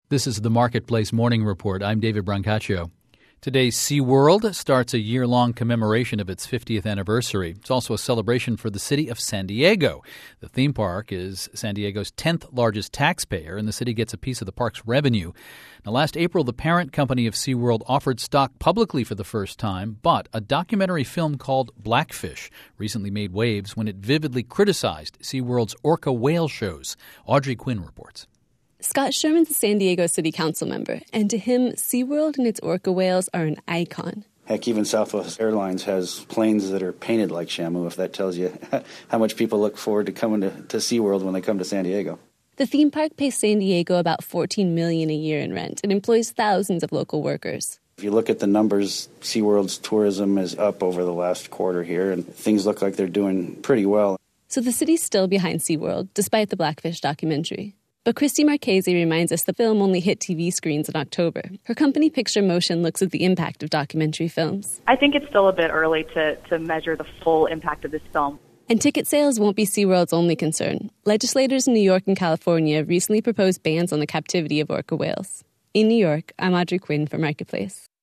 This is the Marketplace Morning Report. I'm David Brancaccio. Today, SeaWorld starts a year-long commemoration of its 50th anniversary. It's also a celebration for the city of San Diego. The theme park is San Diego's 10th largest taxpayer, and the city gets a piece of the park's revenue. Now, last April, the parent company of SeaWorld offered stock publicly for the first time, but a documentary film called Blackfish recently made waves when it vividly criticized SeaWorld's orca whale shows. Audrey Quinn reports. Scott Sherman's a San Diego City Council member, and to him, SeaWorld and its orca whales are an icon. Heck, even Southwest Airlines has planes that are painted like Shamu, if that tells you how much people look forward to coming to SeaWorld when they come to San Diego. The theme park pays San Diego about $14 million a year in rent and employs thousands of local workers. If you look at the numbers, SeaWorld's tourism is up over the last quarter here, and things look like they're doing pretty well. So the city's still behind SeaWorld, despite the Blackfish documentary. But Christy Marchese reminds us the film only hit TV screens in October. Her company, Picture Motion, looks at the impact of documentary films. I think it's still a bit early to measure the full impact of this film. And ticket sales won't be SeaWorld's only concern. Legislators in New York and California recently proposed bans on the captivity of orca whales. In New York, I'm Audrey Quinn for Marketplace.